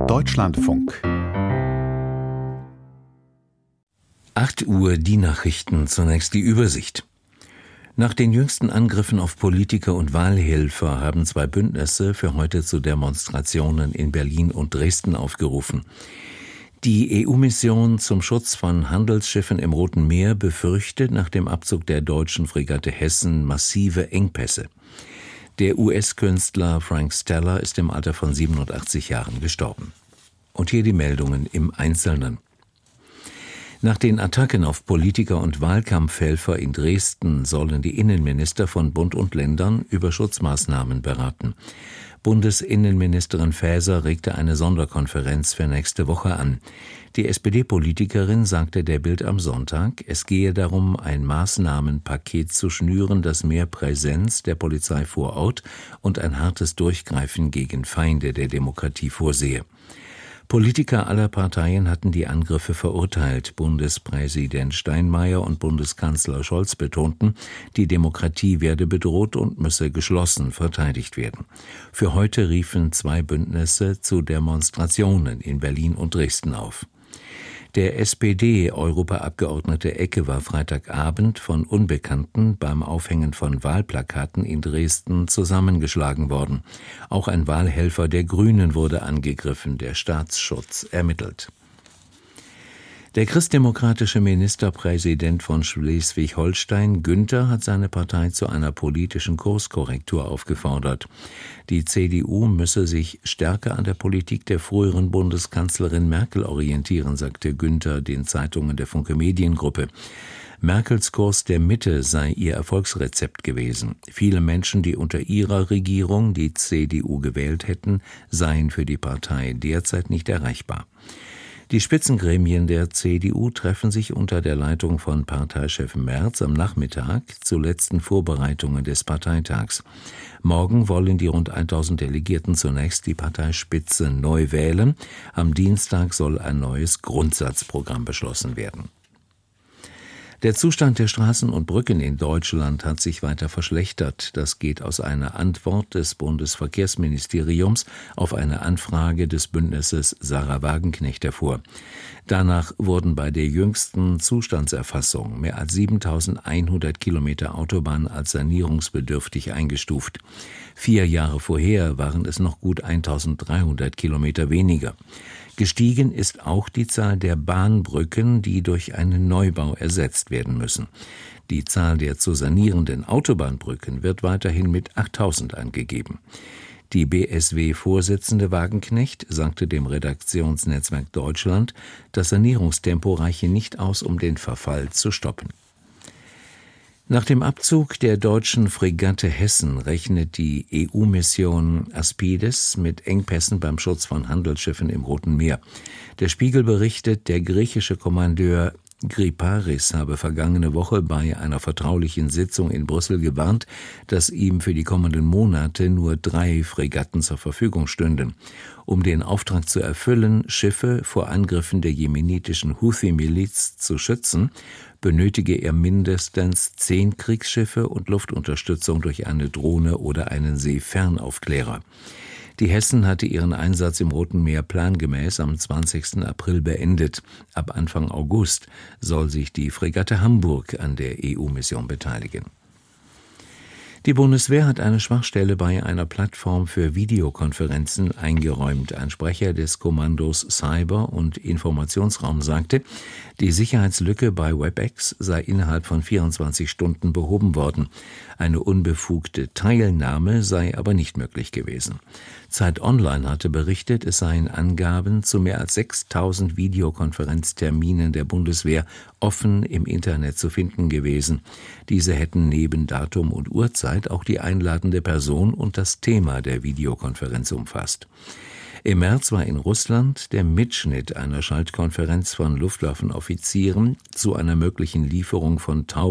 Deutschlandfunk. 8 Uhr die Nachrichten, zunächst die Übersicht. Nach den jüngsten Angriffen auf Politiker und Wahlhelfer haben 2 Bündnisse für heute zu Demonstrationen in Berlin und Dresden aufgerufen. Die EU-Mission zum Schutz von Handelsschiffen im Roten Meer befürchtet nach dem Abzug der deutschen Fregatte Hessen massive Engpässe. Der US-Künstler Frank Stella ist im Alter von 87 Jahren gestorben. Und hier die Meldungen im Einzelnen. Nach den Attacken auf Politiker und Wahlkampfhelfer in Dresden sollen die Innenminister von Bund und Ländern über Schutzmaßnahmen beraten. Bundesinnenministerin Faeser regte eine Sonderkonferenz für nächste Woche an. Die SPD-Politikerin sagte der Bild am Sonntag, es gehe darum, ein Maßnahmenpaket zu schnüren, das mehr Präsenz der Polizei vor Ort und ein hartes Durchgreifen gegen Feinde der Demokratie vorsehe. Politiker aller Parteien hatten die Angriffe verurteilt. Bundespräsident Steinmeier und Bundeskanzler Scholz betonten, die Demokratie werde bedroht und müsse geschlossen verteidigt werden. Für heute riefen 2 Bündnisse zu Demonstrationen in Berlin und Dresden auf. Der SPD-Europaabgeordnete Ecke war Freitagabend von Unbekannten beim Aufhängen von Wahlplakaten in Dresden zusammengeschlagen worden. Auch ein Wahlhelfer der Grünen wurde angegriffen, der Staatsschutz ermittelt. Der christdemokratische Ministerpräsident von Schleswig-Holstein, Günther, hat seine Partei zu einer politischen Kurskorrektur aufgefordert. Die CDU müsse sich stärker an der Politik der früheren Bundeskanzlerin Merkel orientieren, sagte Günther den Zeitungen der Funke Mediengruppe. Merkels Kurs der Mitte sei ihr Erfolgsrezept gewesen. Viele Menschen, die unter ihrer Regierung die CDU gewählt hätten, seien für die Partei derzeit nicht erreichbar. Die Spitzengremien der CDU treffen sich unter der Leitung von Parteichef Merz am Nachmittag zu letzten Vorbereitungen des Parteitags. Morgen wollen die rund 1000 Delegierten zunächst die Parteispitze neu wählen. Am Dienstag soll ein neues Grundsatzprogramm beschlossen werden. Der Zustand der Straßen und Brücken in Deutschland hat sich weiter verschlechtert. Das geht aus einer Antwort des Bundesverkehrsministeriums auf eine Anfrage des Bündnisses Sarah Wagenknecht hervor. Danach wurden bei der jüngsten Zustandserfassung mehr als 7.100 Kilometer Autobahn als sanierungsbedürftig eingestuft. 4 Jahre vorher waren es noch gut 1.300 Kilometer weniger. Gestiegen ist auch die Zahl der Bahnbrücken, die durch einen Neubau ersetzt werden müssen. Die Zahl der zu sanierenden Autobahnbrücken wird weiterhin mit 8.000 angegeben. Die BSW-Vorsitzende Wagenknecht sagte dem Redaktionsnetzwerk Deutschland, das Sanierungstempo reiche nicht aus, um den Verfall zu stoppen. Nach dem Abzug der deutschen Fregatte Hessen rechnet die EU-Mission Aspides mit Engpässen beim Schutz von Handelsschiffen im Roten Meer. Der Spiegel berichtet, der griechische Kommandeur Griparis habe vergangene Woche bei einer vertraulichen Sitzung in Brüssel gewarnt, dass ihm für die kommenden Monate nur 3 Fregatten zur Verfügung stünden. Um den Auftrag zu erfüllen, Schiffe vor Angriffen der jemenitischen Houthi-Miliz zu schützen, benötige er mindestens 10 Kriegsschiffe und Luftunterstützung durch eine Drohne oder einen Seefernaufklärer. Die Hessen hatte ihren Einsatz im Roten Meer plangemäß am 20. April beendet. Ab Anfang August soll sich die Fregatte Hamburg an der EU-Mission beteiligen. Die Bundeswehr hat eine Schwachstelle bei einer Plattform für Videokonferenzen eingeräumt. Ein Sprecher des Kommandos Cyber- und Informationsraum sagte, die Sicherheitslücke bei WebEx sei innerhalb von 24 Stunden behoben worden. Eine unbefugte Teilnahme sei aber nicht möglich gewesen. Zeit Online hatte berichtet, es seien Angaben zu mehr als 6.000 Videokonferenzterminen der Bundeswehr offen im Internet zu finden gewesen. Diese hätten neben Datum und Uhrzeit auch die einladende Person und das Thema der Videokonferenz umfasst. Im März war in Russland der Mitschnitt einer Schaltkonferenz von Luftwaffenoffizieren zu einer möglichen Lieferung von Taurus-Marschflugkörpern an die Ukraine veröffentlicht worden.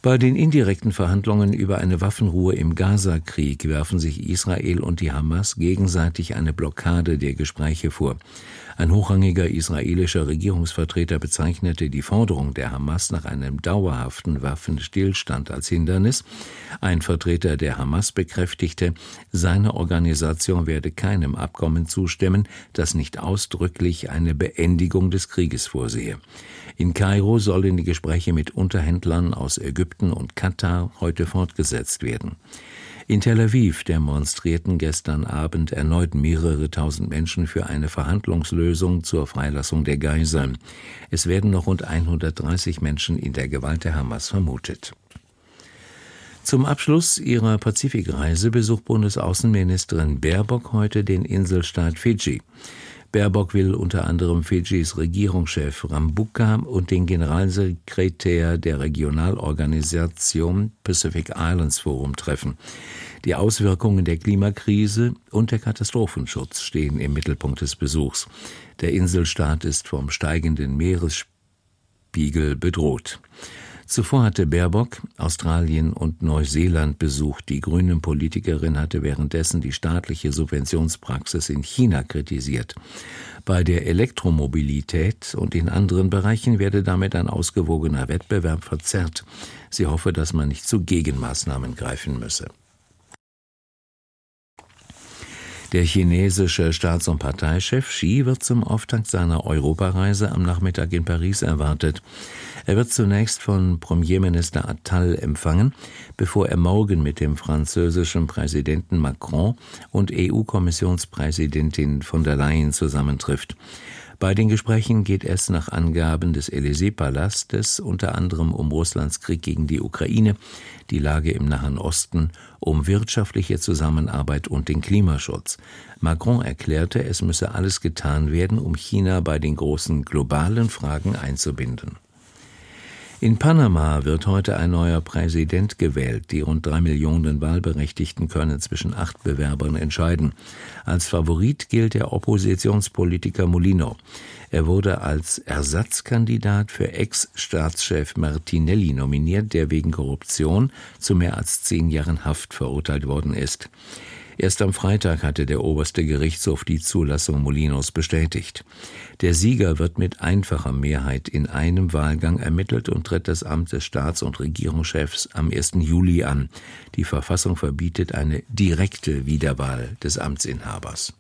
Bei den indirekten Verhandlungen über eine Waffenruhe im Gaza-Krieg werfen sich Israel und die Hamas gegenseitig eine Blockade der Gespräche vor. Ein hochrangiger israelischer Regierungsvertreter bezeichnete die Forderung der Hamas nach einem dauerhaften Waffenstillstand als Hindernis. Ein Vertreter der Hamas bekräftigte, seine Organisation werde keinem Abkommen zustimmen, das nicht ausdrücklich eine Beendigung des Krieges vorsehe. In Kairo sollen die Gespräche mit Unterhändlern aus Ägypten und Katar heute fortgesetzt werden. In Tel Aviv demonstrierten gestern Abend erneut mehrere tausend Menschen für eine Verhandlungslösung zur Freilassung der Geiseln. Es werden noch rund 130 Menschen in der Gewalt der Hamas vermutet. Zum Abschluss ihrer Pazifikreise besucht Bundesaußenministerin Baerbock heute den Inselstaat Fidschi. Baerbock will unter anderem Fidschis Regierungschef Rabuka und den Generalsekretär der Regionalorganisation Pacific Islands Forum treffen. Die Auswirkungen der Klimakrise und der Katastrophenschutz stehen im Mittelpunkt des Besuchs. Der Inselstaat ist vom steigenden Meeresspiegel bedroht. Zuvor hatte Baerbock Australien und Neuseeland besucht. Die Grünen-Politikerin hatte währenddessen die staatliche Subventionspraxis in China kritisiert. Bei der Elektromobilität und in anderen Bereichen werde damit ein ausgewogener Wettbewerb verzerrt. Sie hoffe, dass man nicht zu Gegenmaßnahmen greifen müsse. Der chinesische Staats- und Parteichef Xi wird zum Auftakt seiner Europareise am Nachmittag in Paris erwartet. Er wird zunächst von Premierminister Attal empfangen, bevor er morgen mit dem französischen Präsidenten Macron und EU-Kommissionspräsidentin von der Leyen zusammentrifft. Bei den Gesprächen geht es nach Angaben des Élysée-Palastes unter anderem um Russlands Krieg gegen die Ukraine, die Lage im Nahen Osten, um wirtschaftliche Zusammenarbeit und den Klimaschutz. Macron erklärte, es müsse alles getan werden, um China bei den großen globalen Fragen einzubinden. In Panama wird heute ein neuer Präsident gewählt. Die rund 3 Millionen Wahlberechtigten können zwischen 8 Bewerbern entscheiden. Als Favorit gilt der Oppositionspolitiker Molino. Er wurde als Ersatzkandidat für Ex-Staatschef Martinelli nominiert, der wegen Korruption zu mehr als 10 Jahren Haft verurteilt worden ist. Erst am Freitag hatte der oberste Gerichtshof die Zulassung Molinos bestätigt. Der Sieger wird mit einfacher Mehrheit in einem Wahlgang ermittelt und tritt das Amt des Staats- und Regierungschefs am 1. Juli an. Die Verfassung verbietet eine direkte Wiederwahl des Amtsinhabers.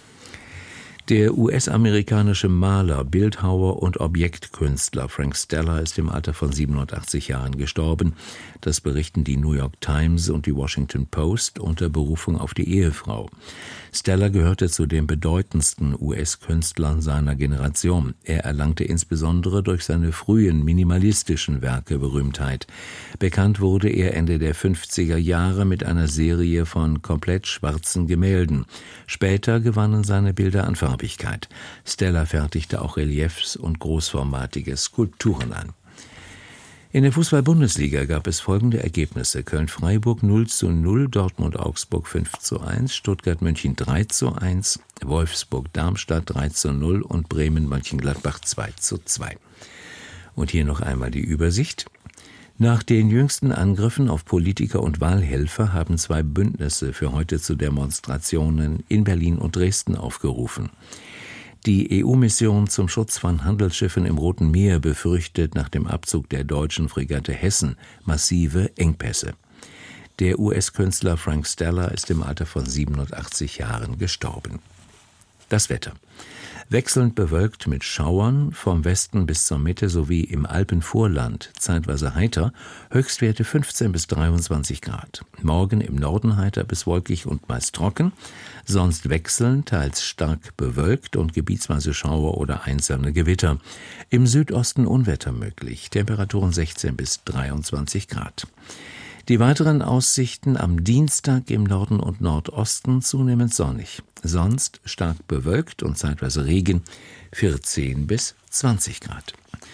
Der US-amerikanische Maler, Bildhauer und Objektkünstler Frank Stella ist im Alter von 87 Jahren gestorben. Das berichten die New York Times und die Washington Post unter Berufung auf die Ehefrau. Stella gehörte zu den bedeutendsten US-Künstlern seiner Generation. Er erlangte insbesondere durch seine frühen minimalistischen Werke Berühmtheit. Bekannt wurde er Ende der 50er Jahre mit einer Serie von komplett schwarzen Gemälden. Später gewannen seine Bilder an Farbigkeit. Stella fertigte auch Reliefs und großformatige Skulpturen an. In der Fußball-Bundesliga gab es folgende Ergebnisse: Köln-Freiburg 0:0, Dortmund-Augsburg 5:1, Stuttgart-München 3:1, Wolfsburg-Darmstadt 3:0 und Bremen-Mönchengladbach 2:2. Und hier noch einmal die Übersicht. Nach den jüngsten Angriffen auf Politiker und Wahlhelfer haben 2 Bündnisse für heute zu Demonstrationen in Berlin und Dresden aufgerufen. Die EU-Mission zum Schutz von Handelsschiffen im Roten Meer befürchtet nach dem Abzug der deutschen Fregatte Hessen massive Engpässe. Der US-Künstler Frank Stella ist im Alter von 87 Jahren gestorben. Das Wetter. Wechselnd bewölkt mit Schauern, vom Westen bis zur Mitte sowie im Alpenvorland zeitweise heiter, Höchstwerte 15 bis 23 Grad. Morgen im Norden heiter bis wolkig und meist trocken, sonst wechselnd, teils stark bewölkt und gebietsweise Schauer oder einzelne Gewitter. Im Südosten Unwetter möglich, Temperaturen 16 bis 23 Grad. Die weiteren Aussichten: am Dienstag im Norden und Nordosten zunehmend sonnig, sonst stark bewölkt und zeitweise Regen, 14 bis 20 Grad.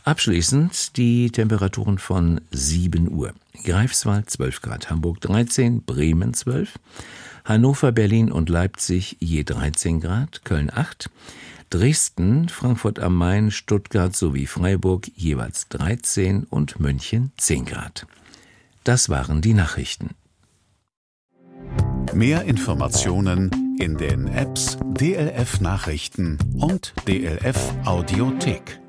Abschließend die Temperaturen von 7 Uhr. Greifswald 12 Grad, Hamburg 13, Bremen 12, Hannover, Berlin und Leipzig je 13 Grad, Köln 8, Dresden, Frankfurt am Main, Stuttgart sowie Freiburg jeweils 13 und München 10 Grad. Das waren die Nachrichten. Mehr Informationen in den Apps DLF Nachrichten und DLF Audiothek.